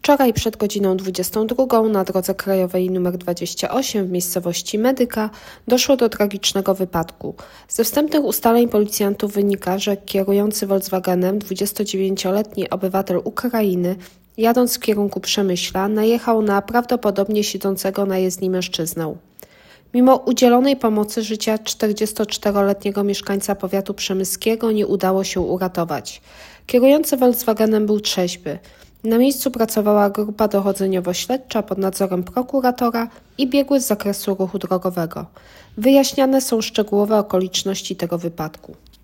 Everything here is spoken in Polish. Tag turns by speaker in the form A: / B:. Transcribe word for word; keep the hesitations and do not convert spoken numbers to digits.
A: Wczoraj przed godziną dwudziestą drugą na drodze krajowej nr dwadzieścia osiem w miejscowości Medyka doszło do tragicznego wypadku. Ze wstępnych ustaleń policjantów wynika, że kierujący Volkswagenem dwudziestodziewięcioletni obywatel Ukrainy, jadąc w kierunku Przemyśla, najechał na prawdopodobnie siedzącego na jezdni mężczyznę. Mimo udzielonej pomocy życia czterdziestoczteroletniego mieszkańca powiatu przemyskiego nie udało się uratować. Kierujący Volkswagenem był trzeźwy. Na miejscu pracowała grupa dochodzeniowo-śledcza pod nadzorem prokuratora i biegły z zakresu ruchu drogowego. Wyjaśniane są szczegółowe okoliczności tego wypadku.